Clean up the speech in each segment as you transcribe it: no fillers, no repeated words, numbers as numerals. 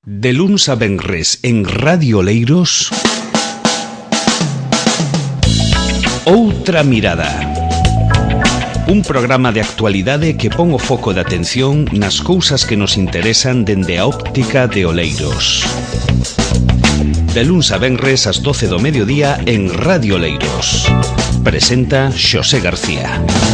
De luns a venres en Radio Oleiros, Outra Mirada. Un programa de actualidade que pon o foco de atención nas cousas que nos interesan dende a óptica de Oleiros. De luns a venres ás 12 do mediodía en Radio Oleiros. Presenta Xosé García.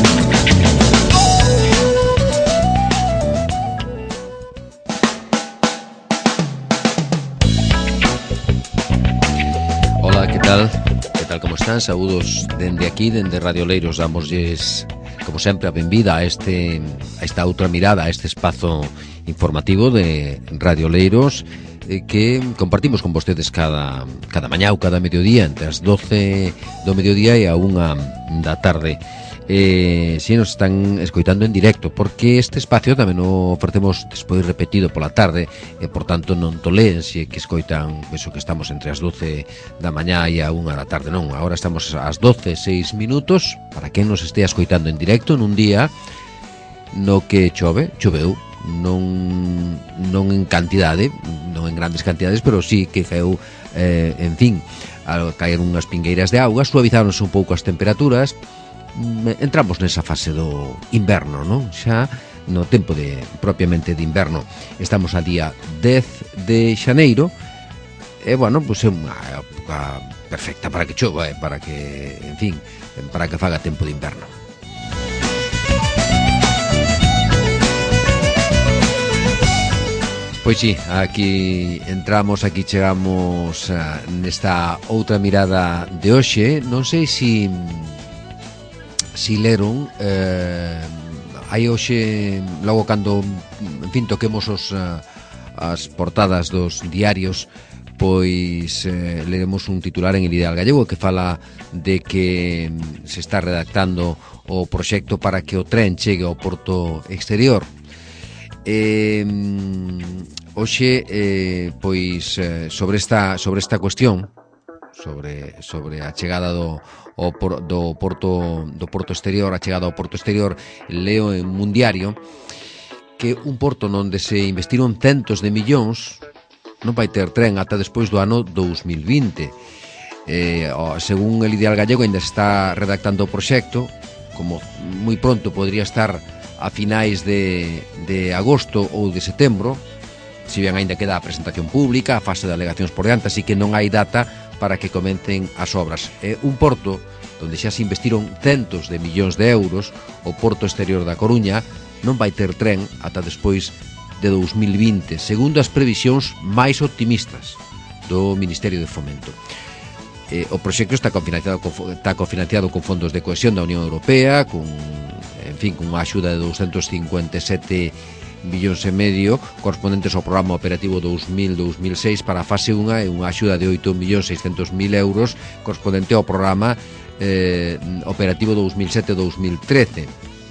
Hola, que tal, como están? Saúdos dende aquí, dende Radio Oleiros. Damosles, como sempre, a benvida a esta outra mirada, a este espazo informativo de Radio Oleiros que compartimos con vostedes cada mañá ou cada mediodía, entre as 12 do mediodía e a 1 da tarde. Si nos están escoitando en directo, porque este espacio tamén o ofrecemos despois repetido pola tarde, e por tanto non toleen se que escoitan eso que estamos entre as 12 da mañá e a 1 da tarde. Non, agora estamos ás 12:06 minutos para quen nos estea escoitando en directo nun día no que choveu, non en cantidade, non en grandes cantidades, pero sí que caeu, en fin, ao caer unhas pingueiras de auga, suavizáronse un pouco as temperaturas. Entramos nesa fase do inverno, non? Xa no tempo propiamente de inverno. Estamos a día 10 de xaneiro e, bueno, pois é unha época perfecta para que chova, para que, en fin, para que faga tempo de inverno. Pois sí, aquí entramos, aquí chegamos nesta outra mirada de hoxe. Non sei si leron, hai hoxe, logo cando, en fin, toquemos as portadas dos diarios, pois leremos un titular en El Ideal Gallego que fala de que se está redactando o proxecto para que o tren chegue ao porto exterior. Hoxe, pois, sobre esta cuestión, sobre a chegada do porto exterior, a chegada ao porto exterior, leo en Mundiario que un porto onde se investiron centos de millóns non vai ter tren ata despois do ano 2020. Según El Ideal Gallego, ainda se está redactando o proxecto, como moi pronto podría estar a finais de agosto ou de setembro, si ben ainda queda a presentación pública, a fase de alegacións por diante, así que non hai data para que comecen as obras. Un porto onde xa se investiron centos de millóns de euros, o porto exterior da Coruña, non vai ter tren ata despois de 2020, segundo as previsións máis optimistas do Ministerio de Fomento. O proxecto está cofinanciado con fondos de cohesión da Unión Europea, con unha axuda de 257 millóns e medio correspondentes ao programa operativo 2000-2006 para a fase 1 e unha axuda de 8.600.000 euros correspondente ao programa operativo 2007-2013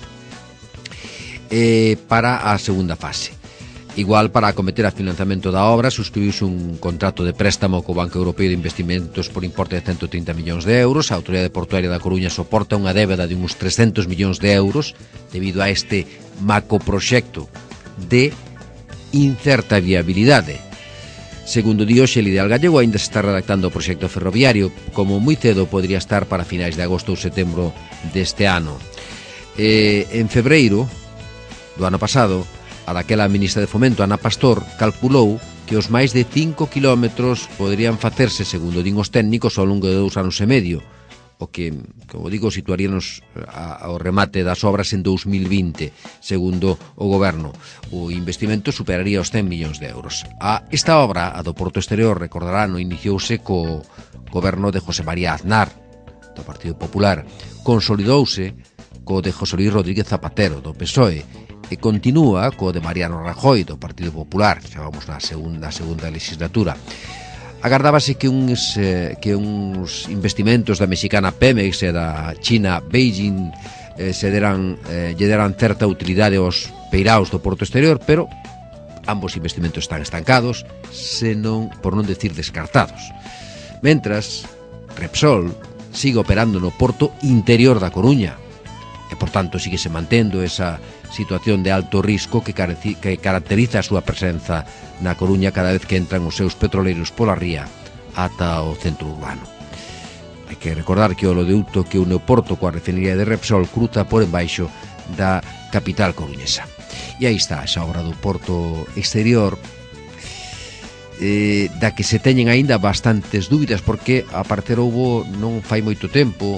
para a segunda fase. Igual, para acometer a financiamento da obra, suscribiuse un contrato de préstamo co Banco Europeo de Investimentos por importe de 130 millóns de euros. A Autoridade Portuaria da Coruña soporta unha débeda de uns 300 millóns de euros debido a este macroproxecto de incerta viabilidade. Segundo di hoxe El Ideal Gallego, ainda se está redactando o proxecto ferroviario, como moi cedo podría estar para finais de agosto ou setembro deste ano. En febreiro do ano pasado, a daquela ministra de Fomento, Ana Pastor, calculou que os máis de 5 kilómetros poderían facerse, segundo din os técnicos, ao longo de 2 anos e medio, o que, como digo, situaríanos ao remate das obras en 2020, segundo o goberno. O investimento superaría os 100 millóns de euros. Esta obra, a do Porto Exterior, recordarán, iniciouse co goberno de José María Aznar, do Partido Popular, consolidouse co de José Luis Rodríguez Zapatero, do PSOE, e continúa co de Mariano Rajoy, do Partido Popular, xa vamos na segunda legislatura. Agardábase que uns investimentos da mexicana Pemex e da China Beijing lle deran certa utilidade aos peiraos do porto exterior, pero ambos investimentos están estancados, por non decir descartados. Mentras, Repsol sigue operando no porto interior da Coruña, e por tanto síguese mantendo esa situación de alto risco que caracteriza a súa presenza na Coruña cada vez que entran os seus petroleiros pola ría ata o centro urbano. Hai que recordar que o oleoducto que une o Porto coa refinería de Repsol cruza por embaixo da capital coruñesa. E aí está esa obra do Porto Exterior, da que se teñen aínda bastantes dúbidas, porque a parecer houbo non fai moito tempo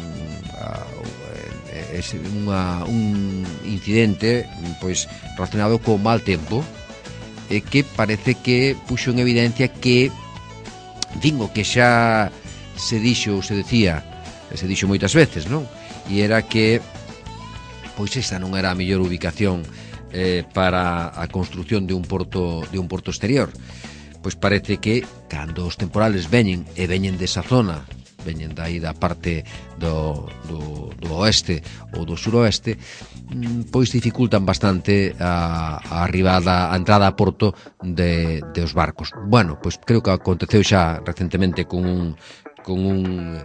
un incidente pois relacionado co mal tempo, que parece que puxo en evidencia que, o que xa se dixo moitas veces, non? E era que pois esta non era a mellor ubicación para a construción de un porto exterior. Pois parece que cando os temporales veñen desa zona, veñen dai da parte do oeste ou do suroeste, pois dificultan bastante a arribada, a entrada a porto dos barcos. Bueno, pois creo que aconteceu xa recentemente con un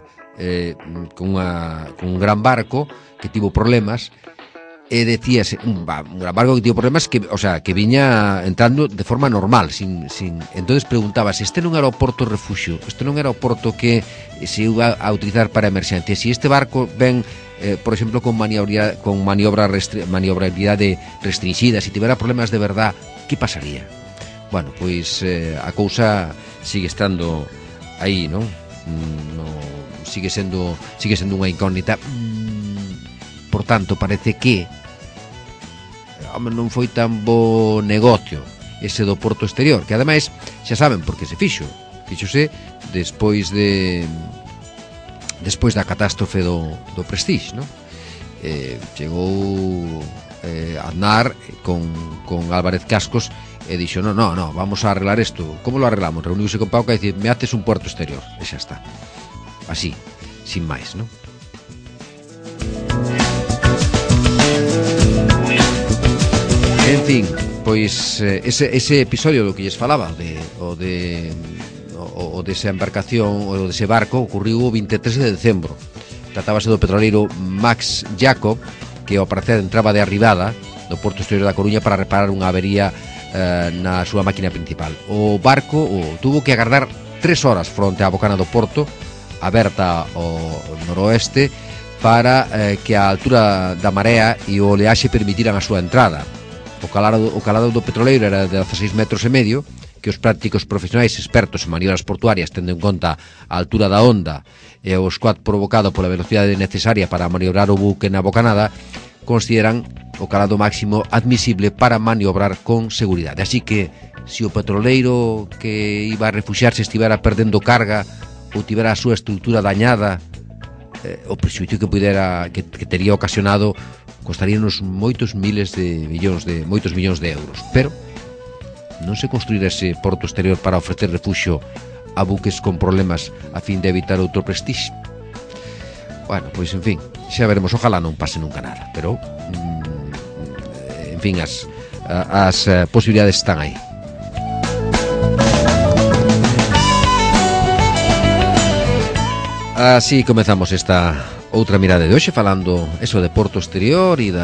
gran barco que tivo problemas. E decíase, un gran barco que tivo problemas que viña entrando de forma normal, sin entonces preguntabas, este non era o porto refuxio, este non era o porto que se iba a utilizar para emerxencia, se este barco ven, por exemplo, con maniobrabilidade restringida, se tivera problemas de verdad, que pasaría? Bueno, pois a cousa sigue estando aí, non? Sigue sendo unha incógnita. Por tanto, parece que non foi tan bo negocio ese do porto exterior, que ademais xa saben porque se fíxose despois da catástrofe do Prestige, non? Chegou Aznar con Álvarez Cascos e dixo, no, vamos a arreglar isto. Como lo arreglamos? Reuniuse con Pauca e dicir, me haces un porto exterior, e xa está, así, sin máis, non? En fin, pois ese episodio do que lles falaba o desa embarcación ou dese barco ocurriu o 23 de decembro. Tratábase do petroleiro Max Jacob, que ao parecer entraba de arribada do Porto Exterior da Coruña para reparar unha avería na súa máquina principal. O barco tuvo que agardar 3 horas fronte á bocana do porto, aberta ao noroeste, para que a altura da marea e o oleaxe permitiran a súa entrada. O calado do petroleiro era de 16,5 metros, que os prácticos profesionais expertos en maniobras portuarias, tendo en conta a altura da onda e o squat provocado pola velocidade necesaria para maniobrar o buque na bocanada, consideran o calado máximo admisible para maniobrar con seguridade. Así que, se o petroleiro que iba a refuxiarse estivera perdendo carga ou tivera a súa estrutura dañada, o prexuicio que tería ocasionado costaríanos moitos millóns de euros. Pero non se construirá ese porto exterior para ofrecer refuxio a buques con problemas a fin de evitar outro Prestige. Bueno, pois en fin, xa veremos, ojalá non pase nunca nada, pero en fin, as posibilidades están aí. Así comezamos esta outra mirada de hoxe, falando eso de porto exterior e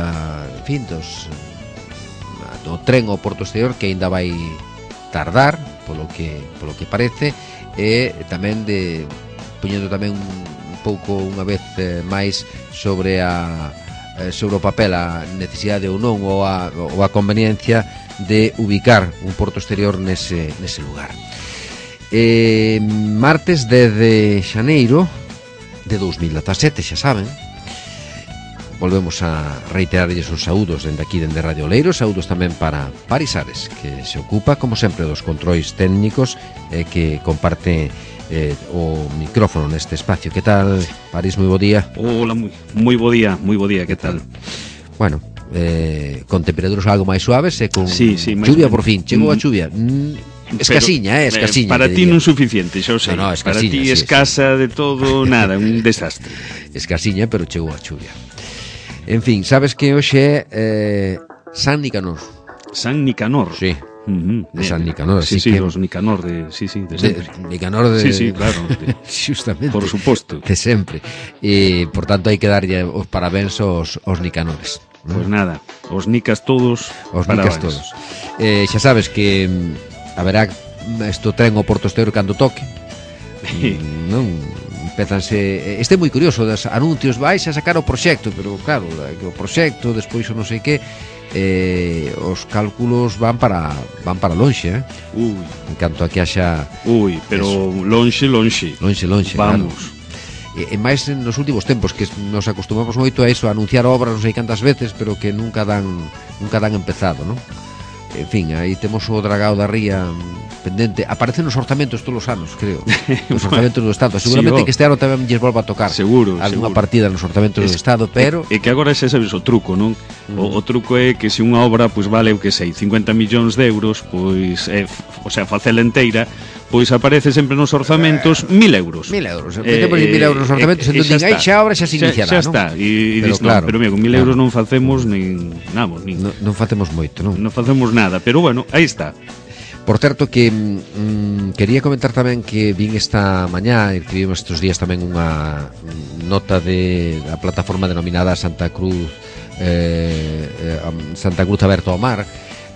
do tren ao porto exterior, que aínda vai tardar polo que parece, e tamén poñendo tamén un pouco unha vez máis sobre o papel a necesidade ou non ou a conveniencia de ubicar un porto exterior nese lugar. Martes 10 de xaneiro de 2017, xa saben, volvemos a reiterarlles os saúdos dende aquí, dende Radio Oleiros, saúdos tamén para Paris Ares, que se ocupa, como sempre, dos controis técnicos e que comparte o micrófono neste espacio. Que tal, Paris? Moi bo día. Hola, moi bo día, que tal? Bueno, con temperaturas algo máis suaves e con chuvia por fin, chegou a chuvia. Escasiña, para ti non suficiente, xa o sei. No, para ti escasa de todo, nada, un desastre. Escasiña, pero chegou a chuvia. En fin, sabes que hoxe é San Nicanor. San Nicanor? Sí. de San Nicanor. Sí, que, los Nicanor de sempre. Nicanor de... Sí, claro. Justamente. Por suposto. De sempre. E, por tanto, hai que darlle os parabéns aos Nicanores. Pois nada, os nicas todos. Os nicas todos. Xa sabes que haberá isto tren ao Porto Esteiro cando toque. Non? Empezanse... Este é moi curioso, dos anuncios vais a sacar o proxecto, pero claro, o proxecto, despois o non sei que, os cálculos van para lonxe, en canto a que haxa... Pero lonxe. Lonxe, vamos. Claro. E máis nos últimos tempos, que nos acostumamos moito a iso, a anunciar obras non sei cantas veces, pero que nunca dan empezado, non? En fin, aí temos o Dragao da Ría pendente. Aparece nos orzamentos todos os anos, creo. Nos orzamentos do Estado. Seguramente que este ano tamén lles volva a tocar alguna partida nos orzamentos do Estado, pero... E que agora xa sabes o truco, non? O truco é que se unha obra pois vale, eu que sei, 50 millóns de euros, pois, o sea, facela inteira, pois aparece sempre nos orzamentos 1.000 euros. 1.000 euros. Metemos 1.000 euros nos orzamentos, entón din, aí xa a obra xa se iniciará, non? Xa está. E dis, claro, pero mira, con 1.000 euros non facemos nin... Non facemos moito, non? Non facemos nada, pero bueno, aí está. Por certo que quería comentar tamén que vin esta mañá, e que vimos estes días tamén unha nota da plataforma denominada Santa Cruz Aberto ao Mar,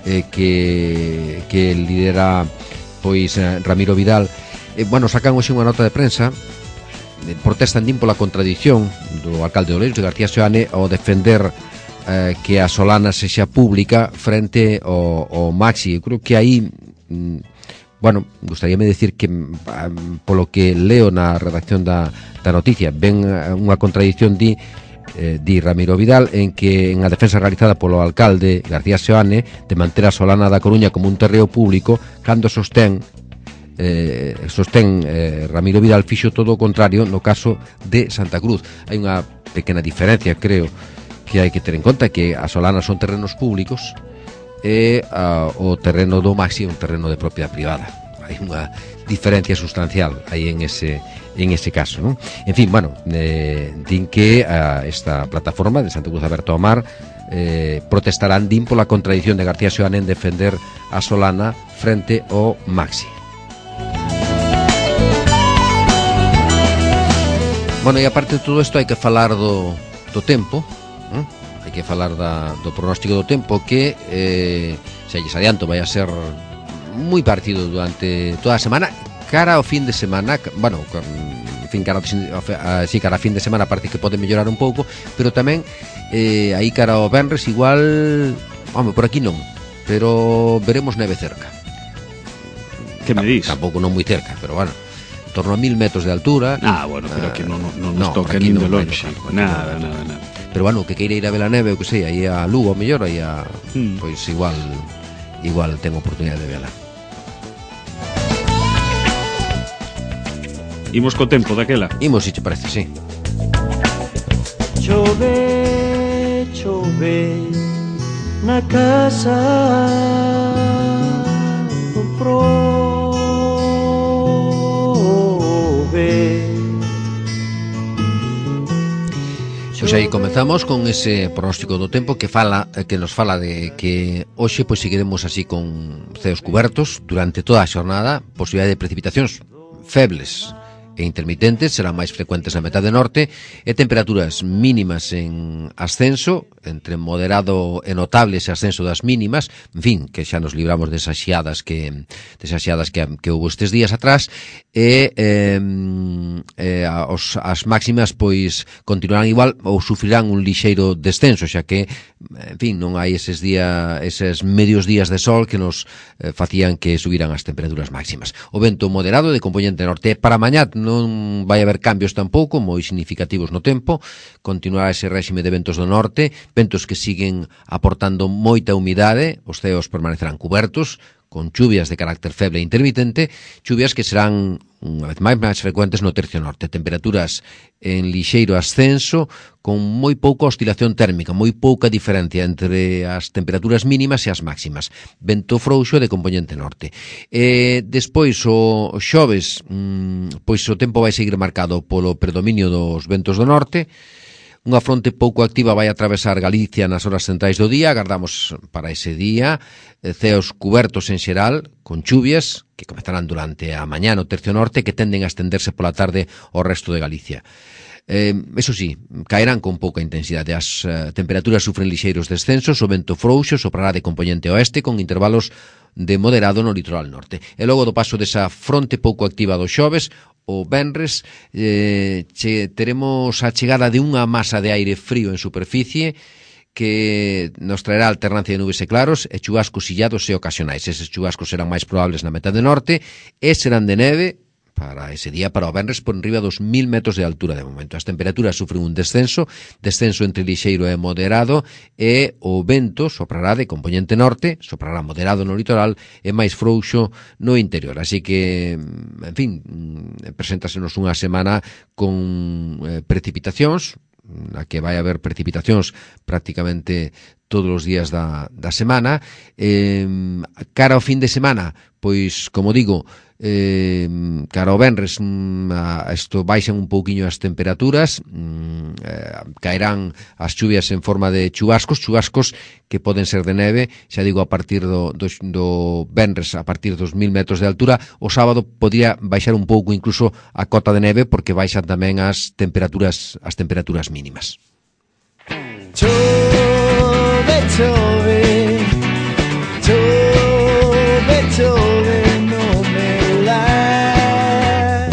que lidera pois Ramiro Vidal. Sacan hoxe unha nota de prensa, protestan din pola contradición do alcalde de Oleiros, de García Seoane, ao defender que a Solana sexa pública frente ao Maxi. Eu creo que aí gustaríame decir que polo que leo na redacción da noticia ven unha contradición di Ramiro Vidal en que en a defensa realizada polo alcalde García Seoane de manter a Solana da Coruña como un terreo público, cando sostén Ramiro Vidal fixo todo o contrario no caso de Santa Cruz. Hai unha pequena diferencia, creo, que hai que ter en conta, que a Solana son terrenos públicos e o terreno do Maxi é un terreno de propiedade privada. Hai unha diferencia sustancial aí en ese caso, non? En fin, din que esta plataforma de Santa Cruz Aberto ao Mar protestarán din pola contradición de García Seoane en defender a Solana frente ao Maxi. E aparte de todo isto hai que falar do tempo, hai que falar do pronóstico do tempo, que xa lles adianto, vai a ser moi partido durante toda a semana, cara ao fin de semana, cara a fin de semana parece que pode mellorar un pouco, pero tamén aí cara ao venres igual, por aquí non, pero veremos neve cerca. Que me dis? Tampouco non moi cerca, pero en torno a 1.000 metros de altura. Pero que non nos toca nin de longe. Nada. Pero que queira ir a ver a neve, o que sei, aí a Lugo, ao mellor, aí pois igual ten oportunidade de vela. Imos co tempo daquela. Imos, se te parece, sí. Chove na casa un prove. Pois aí comezamos con ese pronóstico do tempo que nos fala de que hoxe pois seguiremos así con ceos cubertos durante toda a xornada, posibilidade de precipitacións febles e intermitentes, serán máis frecuentes na metade norte, e temperaturas mínimas en ascenso, entre moderado e notable ese ascenso das mínimas, en fin, que xa nos libramos desas xiadas que houve estes días atrás, e as máximas pois continuarán igual ou sufrirán un lixeiro descenso, xa que, en fin, non hai eses medios días de sol que nos facían que subiran as temperaturas máximas. O vento moderado de componente norte para mañá non vai haber cambios tampouco moi significativos no tempo, continuará ese réxime de ventos do norte, ventos que siguen aportando moita humidade, os ceos permanecerán cubertos, con chuvias de carácter feble e intermitente, chuvias que serán unha vez máis frecuentes no tercio norte, temperaturas en lixeiro ascenso, con moi pouca oscilación térmica, moi pouca diferencia entre as temperaturas mínimas e as máximas, vento frouxo de componente norte. Despois o xoves, pois o tempo vai seguir marcado polo predominio dos ventos do norte, Unha fronte pouco activa vai atravesar Galicia nas horas centrais do día. Agardamos para ese día ceos cubertos en xeral, con chuvias que comezarán durante a mañá no tercio norte, que tenden a estenderse pola tarde ao resto de Galicia. Eso sí, caerán con pouca intensidade. As temperaturas sufren lixeiros descensos, o vento frouxo soprará de componente oeste con intervalos de moderado no litoral norte. E logo do paso desa fronte pouco activa do xoves, o venres teremos a chegada de unha masa de aire frío en superficie que nos traerá alternancia de nubes e claros e chubascos illados e ocasionais. Eses chubascos serán máis probables na metade norte e serán de neve para ese día, para o venres, por enriba dos 1000 metros de altura de momento. As temperaturas sufren un descenso entre lixeiro e moderado, e o vento soprará de componente norte, soprará moderado no litoral e máis frouxo no interior. Así que, en fin, preséntasenos unha semana con precipitacións, na que vai haber precipitacións prácticamente todos os días da semana. Cara ao fin de semana, pois, como digo, cara ao venres isto baixan un pouquiño as temperaturas, caerán as chuvias en forma de chubascos que poden ser de neve, xa digo, a partir do venres, a partir dos 1000 metros de altura. O sábado podría baixar un pouco incluso a cota de neve, porque baixan tamén as temperaturas mínimas. Chove, chove, chove, chove, no me la.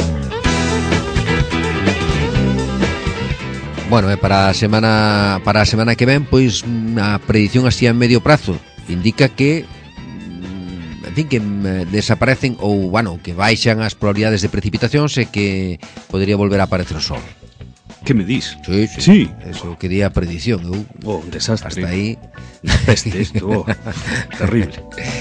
Bueno, para a semana que ven, pois a predición así a medio prazo indica que, en fin, que desaparecen ou, bueno, que baixan as probabilidades de precipitacións e que podría volver a aparecer o sol. Que me dis? Sí. Eso quería a predición. Un desastre. Hasta aí. Una peste isto, terrible.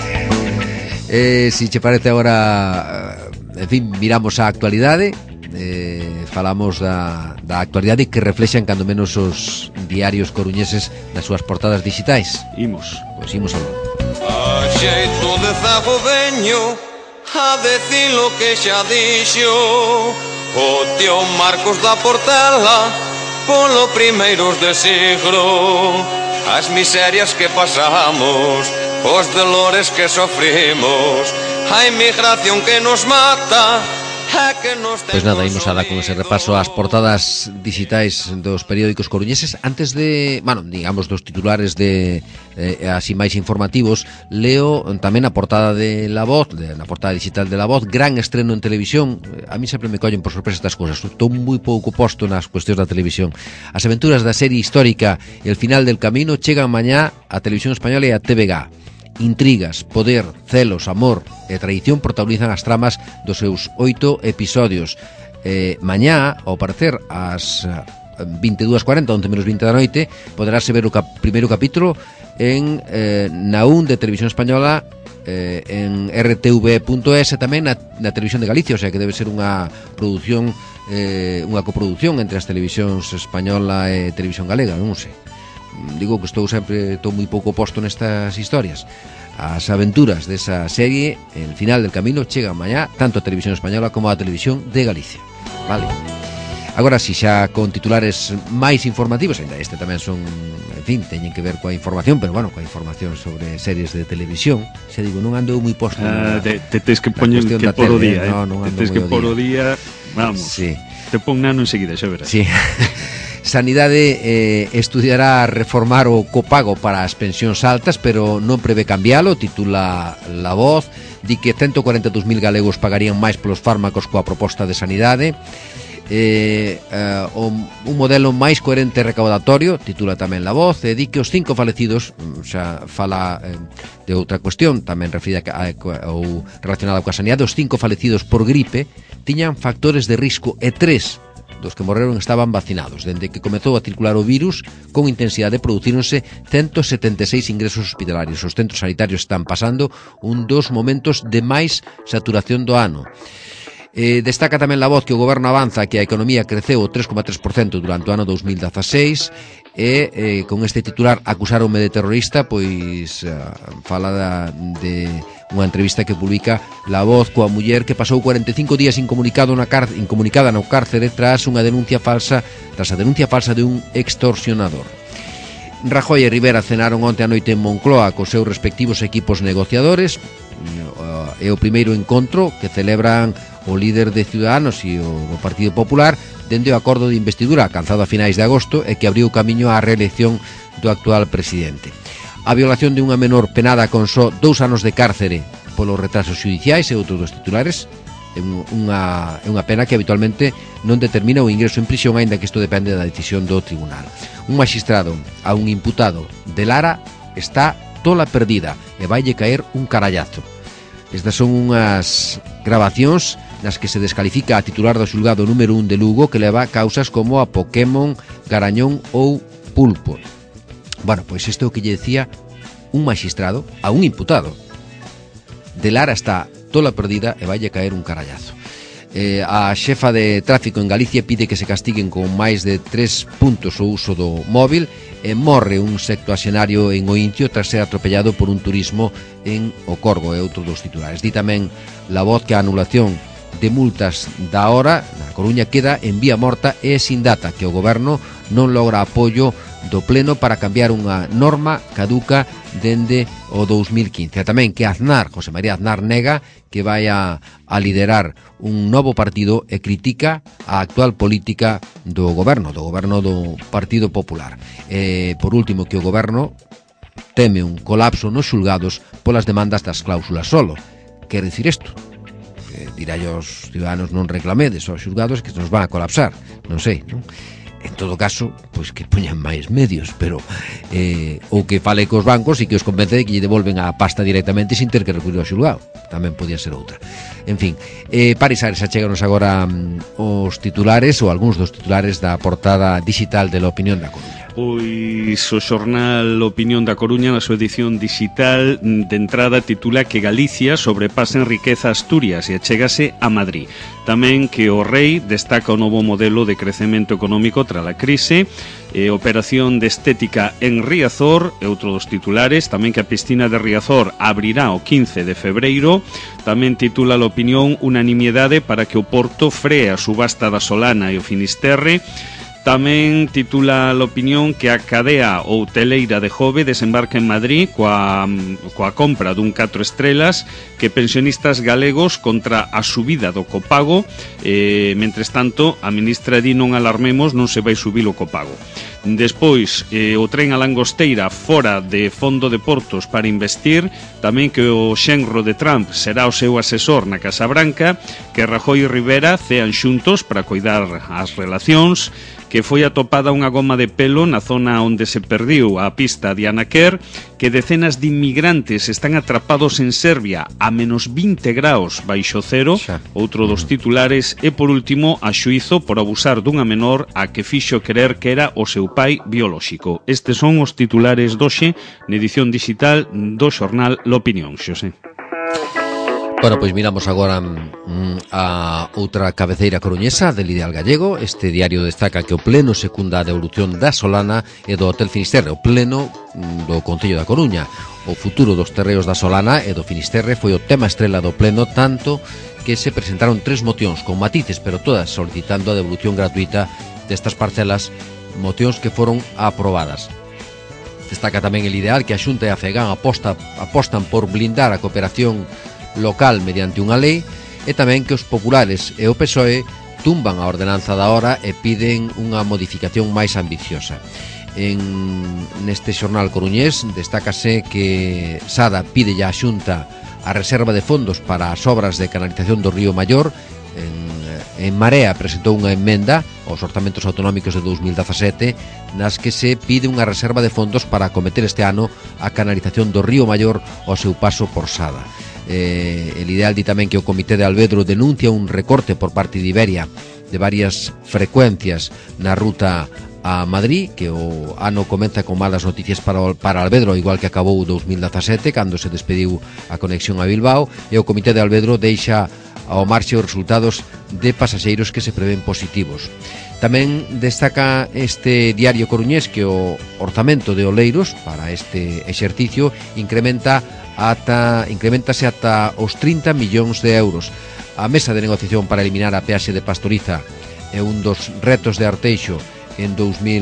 Si che parece agora, en fin, miramos a actualidade, falamos da actualidade que reflexan cando menos os diarios coruñeses nas súas portadas digitais. Imos. Pois imos algo. A xeito de zago veño a decir lo que xa dixo o tío Marcos da Portela polo primeiros de siglo. As miserias que pasamos, os dolores que sofrimos, a inmigración que nos mata. Pois nada, imos a dar con ese repaso ás portadas digitais dos periódicos coruñeses. Antes de, bueno, digamos, dos titulares de así máis informativos, leo tamén a portada de La Voz, na portada digital de La Voz, gran estreno en televisión. A mí sempre me collen por sorpresa estas cousas. Estou moi pouco posto nas cuestións da televisión. As aventuras da serie histórica El final del camino chegan mañá a Televisión Española e a TVG. Intrigas, poder, celos, amor e traición protagonizan as tramas dos seus 8 episodios. Mañá, ao parecer, ás 22:40, 11:20 da noite, poderase ver o primeiro capítulo en na1 de Televisión Española, en rtv.es, tamén na Televisión de Galicia, o sea que debe ser unha produción, unha coproducción entre as televisións española e Televisión Galega, non sei. Digo que estou moi pouco posto nestas historias. As aventuras desa serie, El final del camino, chegan mañá tanto a Televisión Española como a Televisión de Galicia. Vale. Agora si, xa con titulares máis informativos, ainda este tamén son, en fin, teñen que ver coa información, pero bueno, coa información sobre series de televisión. Xa digo, non ando moi posto te tes que poñer que por o día, non te tes que por o día, vamos. Sí. Te pon nano enseguida, xa verás. Sí. Sanidade estudiará reformar o copago para as pensións altas, pero non prevé cambialo, titula La Voz. Di que 142.000 galegos pagarían máis polos fármacos coa proposta de Sanidade. Un modelo máis coherente e recaudatorio, titula tamén La Voz. E di que os 5 falecidos, xa fala de outra cuestión tamén referida ou relacionada coa sanidade, os 5 falecidos por gripe tiñan factores de risco e 3 dos que morreron estaban vacinados. Dende que comezou a circular o virus con intensidade, producíronse 176 ingresos hospitalarios. Os centros sanitarios están pasando un dos momentos de máis saturación do ano. Destaca tamén La Voz que o goberno avanza que a economía creceu o 3,3% durante o ano 2016 e con este titular acusaronme de terrorista, pois fala de unha entrevista que publica La Voz coa muller que pasou 45 días incomunicada no cárcere tras a denuncia falsa de un extorsionador. Rajoy e Rivera cenaron onte a noite en Moncloa cos seus respectivos equipos negociadores. É o primeiro encontro que celebran o líder de Ciudadanos e o do Partido Popular dende o acordo de investidura alcanzado a finais de agosto e que abriu camiño á reelección do actual presidente. A violación de unha menor penada con só 2 anos de cárcere polos retrasos xudiciais e outros dos titulares é unha pena que habitualmente non determina o ingreso en prisión, aínda que isto depende da decisión do tribunal. Un magistrado a un imputado de Lara está tola perdida e vaille caer un carallazo. Estas son unhas grabacións nas que se descalifica a titular do xulgado número 1 de Lugo que leva causas como a Pokémon, Garañón ou Pulpo. Bueno, pois isto é o que lle decía un magistrado a un imputado. De Lara está tola perdida e vaille caer un carallazo. A xefa de tráfico en Galicia pide que se castiguen con máis de 3 puntos o uso do móvil e morre un sextuaxenario en Oincio tras ser atropellado por un turismo en O Corgo e outro dos titulares. Di tamén La Voz que a anulación de multas da hora na Coruña queda en vía morta e sin data, que o goberno non logra apoio do Pleno para cambiar unha norma caduca dende o 2015. E tamén que Aznar, José María Aznar, nega que vai a liderar un novo partido e critica a actual política do goberno do Partido Popular. Por último, que o goberno teme un colapso nos xulgados polas demandas das cláusulas solo. Quer dicir isto? Dirá os ciudadanos non reclamedes aos xulgados que nos van a colapsar. Non sei, non? En todo caso, pois que poñan máis medios, pero ou que fale cos bancos e que os convence de que lle devolven a pasta directamente sin ter que recurrir ao xulgado. Tamén podía ser outra. En fin, Paris Ares, acheganos agora os titulares ou algúns dos titulares da portada digital de La Opinión da Coruña. Pois o xornal Opinión da Coruña na súa edición digital de entrada titula que Galicia sobrepasa en riqueza Asturias e achégase a Madrid. Tamén que o Rei destaca o novo modelo de crecemento económico tras a crise, operación de estética en Riazor e outro dos titulares, tamén que a piscina de Riazor abrirá o 15 de febreiro. Tamén titula a Opinión unanimidade para que o Porto free a subasta da Solana e o Finisterre. Tamén titula a Opinión que a cadea hoteleira de Jove desembarca en Madrid coa compra dun 4 estrelas, que pensionistas galegos contra a subida do copago. Mentres tanto, a ministra di non alarmemos, non se vai subir o copago. Despois, o tren a Langosteira fora de Fondo de Portos para investir. Tamén que o xenro de Trump será o seu asesor na Casa Branca, que Rajoy e Rivera cean xuntos para coidar as relacións, que foi atopada unha goma de pelo na zona onde se perdiu a pista de Anaquer, que decenas de inmigrantes están atrapados en Serbia a menos 20 graus baixo cero, outro dos titulares, e por último a xuízo por abusar dunha menor a que fixo querer que era o seu pai biolóxico. Estes son os titulares doxe na edición digital do xornal La Opinión, Xosé. Bueno, pois miramos agora a outra cabeceira coruñesa del Ideal Gallego. Este diario destaca que o Pleno secunda a devolución da Solana e do Hotel Finisterre. O Pleno do Concello da Coruña. O futuro dos terreos da Solana e do Finisterre foi o tema estrela do Pleno, tanto que se presentaron 3 mocións con matices, pero todas solicitando a devolución gratuita destas parcelas, mocións que foron aprobadas. Destaca tamén el Ideal que a Xunta e a FEGAN apostan por blindar a cooperación local mediante unha lei, e tamén que os populares e o PSOE tumban a ordenanza da hora e piden unha modificación máis ambiciosa. Neste xornal coruñés destácase que Sada pide a Xunta a reserva de fondos para as obras de canalización do Río Maior. En Marea presentou unha emenda aos orzamentos autonómicos de 2017 nas que se pide unha reserva de fondos para acometer este ano a canalización do Río Maior ao seu paso por Sada. El Ideal di tamén que o Comité de Alvedro denuncia un recorte por parte de Iberia de varias frecuencias na ruta a Madrid, que o ano comeza con malas noticias para Alvedro, igual que acabou o 2017 cando se despediu a conexión a Bilbao, e o Comité de Alvedro deixa ao marxe os resultados de pasaxeiros que se prevén positivos. Tamén destaca este diario coruñés que o orzamento de Oleiros para este exercicio incrementase ata os 30 millóns de euros. A mesa de negociación para eliminar a peaxe de Pastoriza é un dos retos de Arteixo en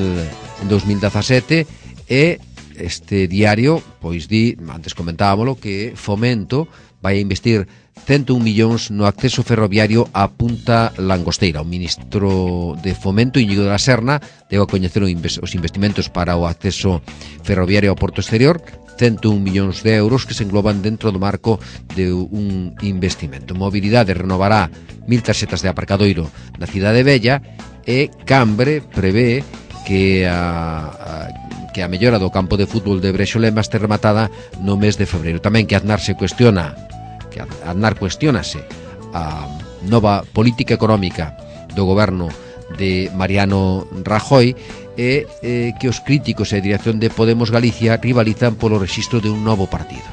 2017 e este diario, pois di, antes comentábamolo, que Fomento vai a investir 101 millóns no acceso ferroviario á Punta Langosteira. O ministro de Fomento, Íñigo de la Serna, deu a coñecer os investimentos para o acceso ferroviario ao Porto Exterior, 101 millóns de euros que se engloban dentro do marco de un investimento. Mobilidade renovará 1000 tarxetas de aparcadoiro na Cidade Vella e Cambre prevé que a mellora do campo de fútbol de Brexolema este rematada no mes de febreiro. Tamén que Aznar cuestionase a nova política económica do goberno de Mariano Rajoy e que os críticos e a dirección de Podemos Galicia rivalizan polo rexistro de un novo partido.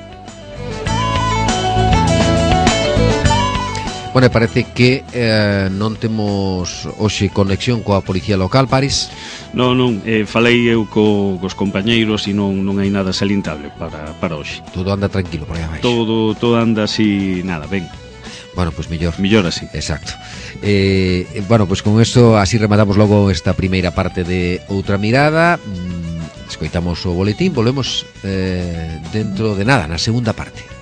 Bueno, parece que non temos hoxe conexión coa policía local, París. Non, falei eu cos compañeiros e non hai nada salientable para hoxe. Todo anda tranquilo por aí abaixo. Todo anda así, nada, ben. Bueno, pois mellor así. Exacto. Bueno, pois con eso así rematamos logo esta primeira parte de Outra Mirada. Escoitamos o boletín, volvemos dentro de nada, na segunda parte.